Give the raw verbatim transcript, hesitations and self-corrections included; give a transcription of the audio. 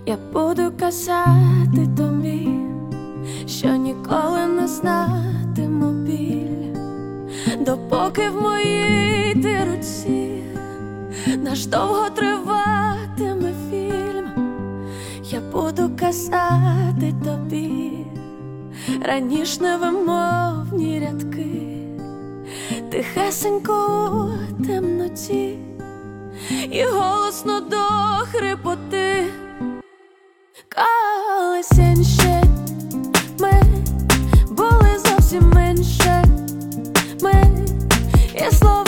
Я буду казати тобі, що ніколи не знатиму біль, допоки в моїй ти руці наш довго триватиме фільм. Я буду казати тобі раніш невимовні рядки, тихесенько у темноті і голосно до хрипоти. Колись інші ми були зовсім менше, ми і слово